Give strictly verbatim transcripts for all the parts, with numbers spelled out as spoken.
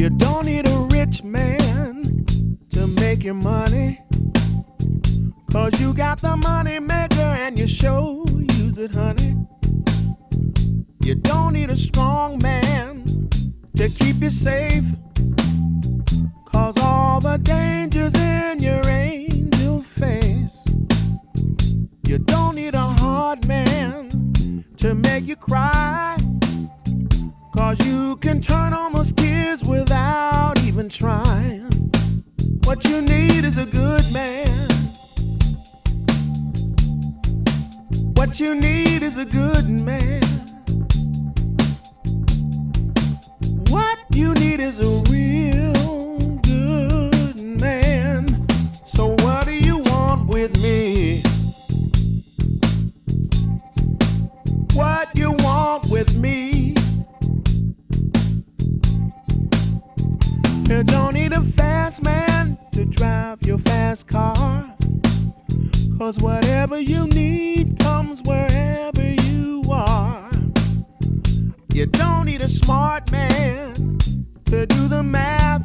You don't need a rich man to make your money, 'cause you got the money maker and you sure use it, honey. You don't need a strong man to keep you safe, 'cause all the dangers in your angel face. You don't need a hard man to make you cry, 'cause you can turn on those tears without even trying. What you need is a good man. What you need is a good man. What you need is a real good man. So what do you want with me? What you want with me? You don't need a fast man to drive your fast car, 'cause whatever you need comes wherever you are. You don't need a smart man to do the math.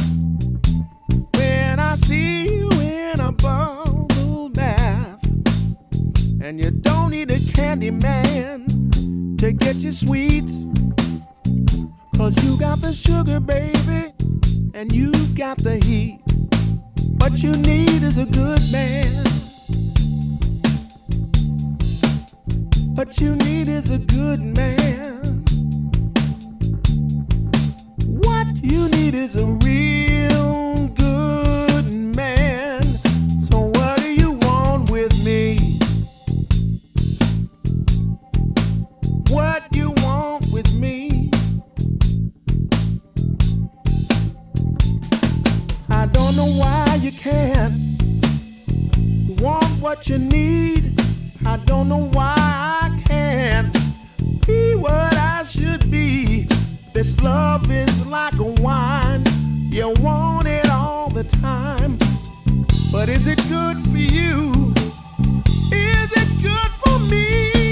When I see you in a bubble bath, and you don't need a candy man to get you sweets, 'cause you got the sugar, baby, and you've got the heat. What you need is a good man. What you need is a good man. What you need is a real good man. So what do you want with me? What you want with me? I don't know why you can't want what you need. I don't know why I can't be what I should be. This love is like a wine. You want it all the time. But is it good for you? Is it good for me?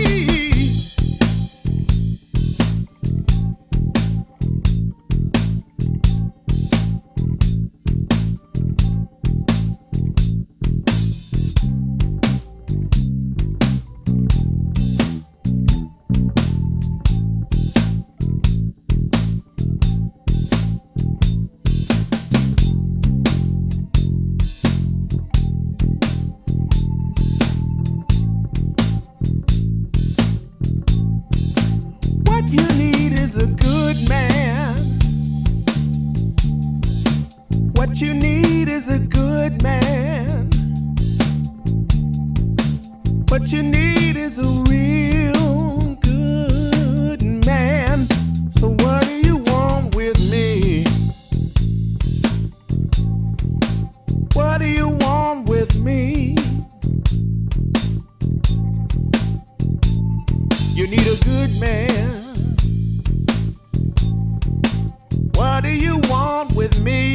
What you need is a good man. What you need is a good man. What you need is a real good man. So what do you want with me? What do you want with me? You need a good man. What do you want with me?